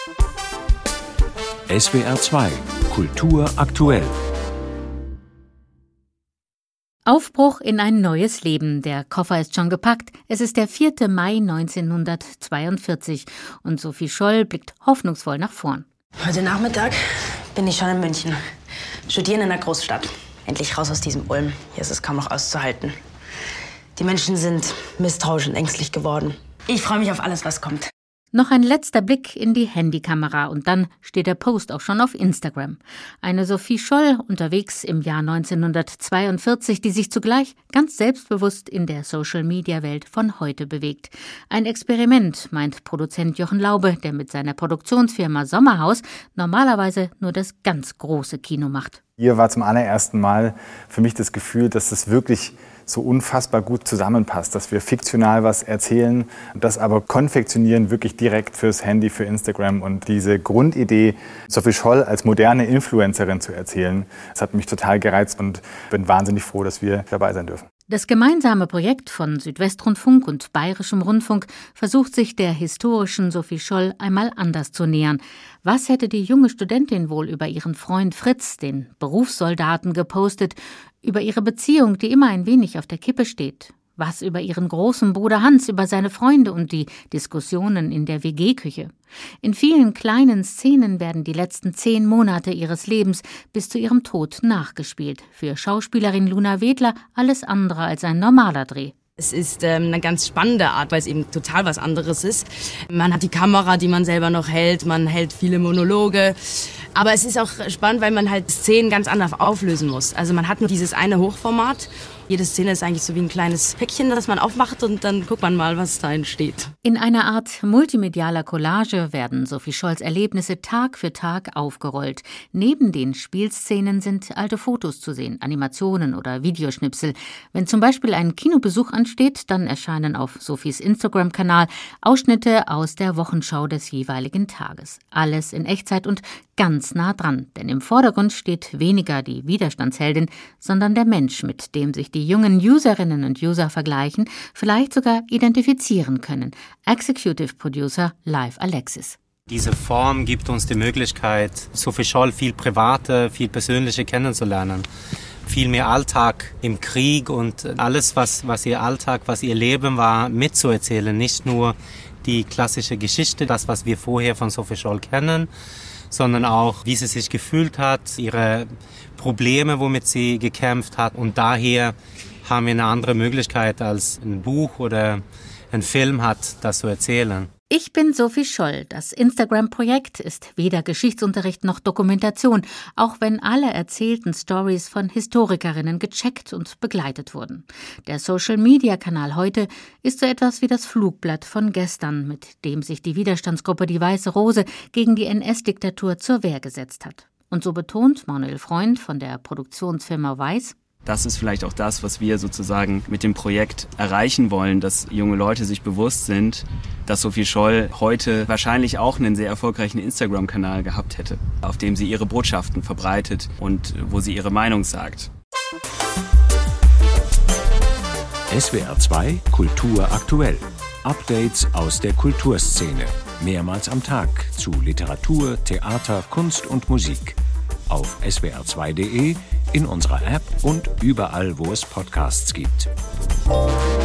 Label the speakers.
Speaker 1: SWR 2 Kultur aktuell.
Speaker 2: Aufbruch in ein neues Leben. Der Koffer ist schon gepackt. Es ist der 4. Mai 1942 und Sophie Scholl blickt hoffnungsvoll nach vorn.
Speaker 3: Heute Nachmittag bin ich schon in München. Studieren in der Großstadt. Endlich raus aus diesem Ulm. Hier ist es kaum noch auszuhalten. Die Menschen sind misstrauisch und ängstlich geworden. Ich freue mich auf alles, was kommt.
Speaker 2: Noch ein letzter Blick in die Handykamera und dann steht der Post auch schon auf Instagram. Eine Sophie Scholl unterwegs im Jahr 1942, die sich zugleich ganz selbstbewusst in der Social-Media-Welt von heute bewegt. Ein Experiment, meint Produzent Jochen Laube, der mit seiner Produktionsfirma Sommerhaus normalerweise nur das ganz große Kino macht.
Speaker 4: Hier war zum allerersten Mal für mich das Gefühl, dass das wirklich so unfassbar gut zusammenpasst, dass wir fiktional was erzählen, das aber konfektionieren wirklich direkt fürs Handy, für Instagram. Und diese Grundidee, Sophie Scholl als moderne Influencerin zu erzählen, das hat mich total gereizt und bin wahnsinnig froh, dass wir dabei sein dürfen.
Speaker 2: Das gemeinsame Projekt von Südwestrundfunk und Bayerischem Rundfunk versucht sich der historischen Sophie Scholl einmal anders zu nähern. Was hätte die junge Studentin wohl über ihren Freund Fritz, den Berufssoldaten, gepostet, über ihre Beziehung, die immer ein wenig auf der Kippe steht? Was über ihren großen Bruder Hans, über seine Freunde und die Diskussionen in der WG-Küche? In vielen kleinen Szenen werden die letzten 10 Monate ihres Lebens bis zu ihrem Tod nachgespielt. Für Schauspielerin Luna Wedler alles andere als ein normaler Dreh.
Speaker 3: Es ist eine ganz spannende Art, weil es eben total was anderes ist. Man hat die Kamera, die man selber noch hält, man hält viele Monologe. Aber es ist auch spannend, weil man halt Szenen ganz anders auflösen muss. Also man hat nur dieses eine Hochformat. Jede Szene ist eigentlich so wie ein kleines Päckchen, das man aufmacht und dann guckt man mal, was da entsteht.
Speaker 2: In einer Art multimedialer Collage werden Sophie Scholls Erlebnisse Tag für Tag aufgerollt. Neben den Spielszenen sind alte Fotos zu sehen, Animationen oder Videoschnipsel. Wenn zum Beispiel ein Kinobesuch ansteht, dann erscheinen auf Sophies Instagram-Kanal Ausschnitte aus der Wochenschau des jeweiligen Tages. Alles in Echtzeit und ganz nah dran, denn im Vordergrund steht weniger die Widerstandsheldin, sondern der Mensch, mit dem sich die jungen Userinnen und User vergleichen, vielleicht sogar identifizieren können. Executive Producer Live Alexis.
Speaker 5: Diese Form gibt uns die Möglichkeit, Sophie Scholl viel privater, viel persönlicher kennenzulernen. Viel mehr Alltag im Krieg und alles, was ihr Alltag, was ihr Leben war, mitzuerzählen. Nicht nur die klassische Geschichte, das, was wir vorher von Sophie Scholl kennen, sondern auch, wie sie sich gefühlt hat, ihre Probleme, womit sie gekämpft hat. Und daher haben wir eine andere Möglichkeit, als ein Buch oder ein Film hat, das zu erzählen.
Speaker 2: Ich bin Sophie Scholl. Das Instagram-Projekt ist weder Geschichtsunterricht noch Dokumentation, auch wenn alle erzählten Stories von Historikerinnen gecheckt und begleitet wurden. Der Social-Media-Kanal heute ist so etwas wie das Flugblatt von gestern, mit dem sich die Widerstandsgruppe Die Weiße Rose gegen die NS-Diktatur zur Wehr gesetzt hat. Und so betont Manuel Freund von der Produktionsfirma Weiß:
Speaker 6: Das ist vielleicht auch das, was wir sozusagen mit dem Projekt erreichen wollen, dass junge Leute sich bewusst sind, dass Sophie Scholl heute wahrscheinlich auch einen sehr erfolgreichen Instagram-Kanal gehabt hätte, auf dem sie ihre Botschaften verbreitet und wo sie ihre Meinung sagt.
Speaker 1: SWR 2 Kultur aktuell. Updates aus der Kulturszene. Mehrmals am Tag zu Literatur, Theater, Kunst und Musik. Auf swr2.de, in unserer App und überall, wo es Podcasts gibt.